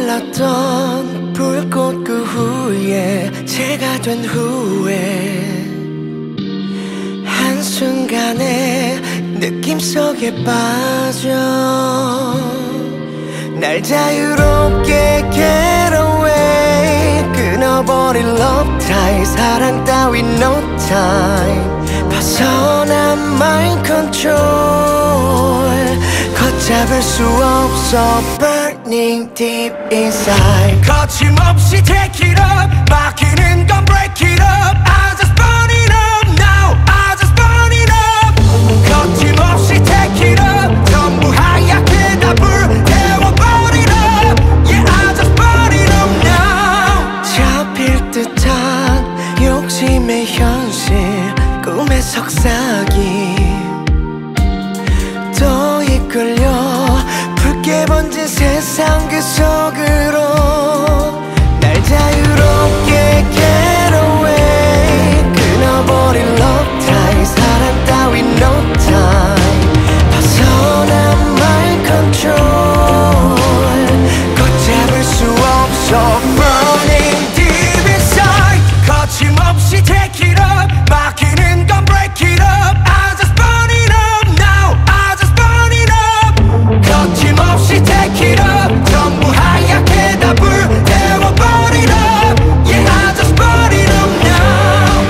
몰랐던 불꽃 그 후에 제가 된 후에 한순간에 느낌 속에 빠져 날 자유롭게 get away 끊어버릴 love tie 사랑 따위 no time 벗어난 mind control 걷잡을 수 없어 burning deep inside 거침없이 take it up 막히는 건 break it up I just burn it up now I just burn it up 거침없이 take it up 전부 하얗게 다 불태워버리라 Yeah I just burn it up now 잡힐 듯한 욕심의 현실 꿈의 속삭임 또 이끌려 붉게 번진 세상 그 속으로 날 자유롭게 get away 끊어버린 love tie 사랑 따위 no time 벗어난 mind control 걷잡을 수 없어 burning deep inside 거침없이 take it up 막히는 건 break it up I just burn it up now I just burn it up 거침없이 take it up 전부 하얗게 다 불태워버리라 Yeah I just burn it up now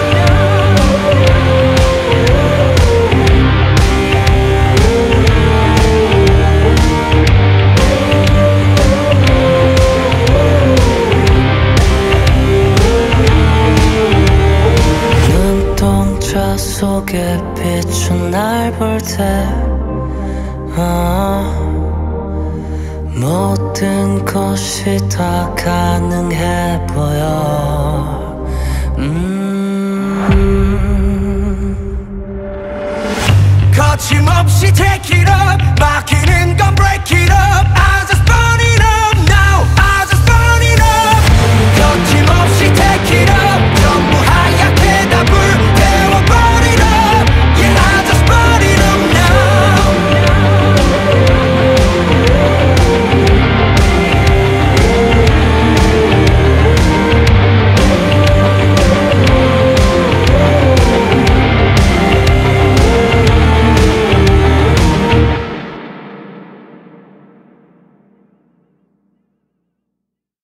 눈동자 속에 비춘 날 볼 때 모든 것이 다 가능해 보여 거침없이 take it up 막히는